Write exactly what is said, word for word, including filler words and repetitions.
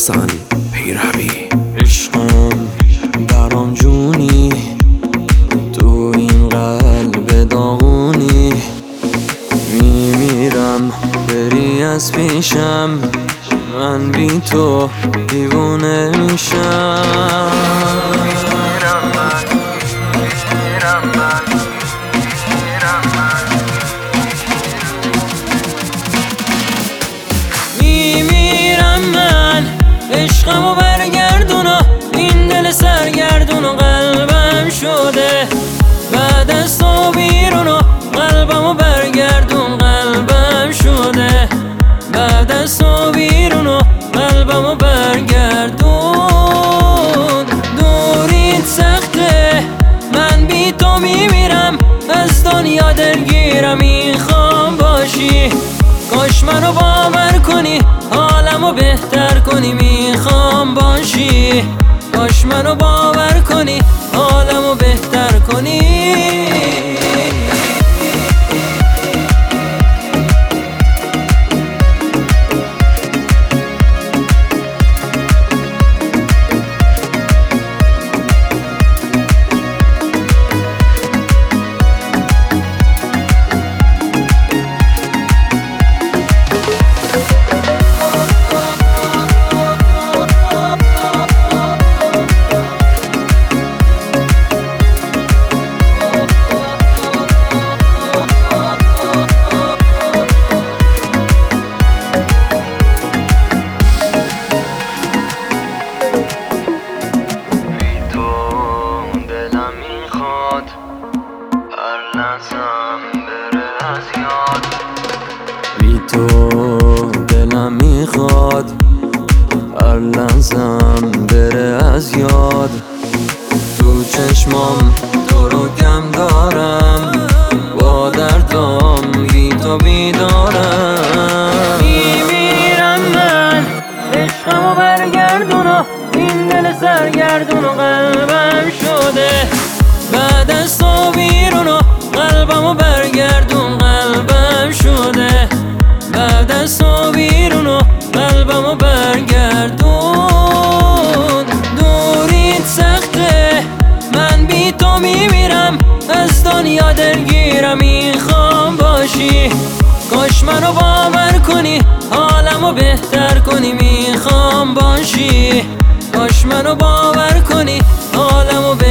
حسن پیروی. عشقم برام جونی، تو این قلب داغونی، میمیرم بری از پیشم، من بی تو دیوونه میشم. میمیرم من، میمیرم من، میمیرم من، میمیرم من. عشقمو برگردونو، این دل سرگردونو قلبم شده. بعد از تو بیرونو قلبمو برگردون، قلبم شده. بعد از تو بیرونو قلبمو برگردون. دوریت سخته، من بی تو میمیرم، از دنیا دلگیرم، میخوام باشی. کاش منو باور کنی، حالمو بهتر کنی، میخوام باشی. کاش منو باور کنی، حالمو بهتر کنی. بی تو دلم میخواد هر لحظم بره از یاد. تو چشمام تو رو کم دارم، با دردام بی تو بیدارم. میمیرم من، عشقمو برگردونو، این دل سرگردونو قلبم شده. بعد از تو بیرونو قلبمو برگردون، قلبم شده. بعد از تو بیرونو قلبمو برگردون. دوریت سخته، من بی تو میمیرم، از دنیا دلگیرم، میخوام باشی. کاش منو باور کنی، حالمو بهتر کنی، میخوام باشی. کاش منو باور کنی، حالمو بهتر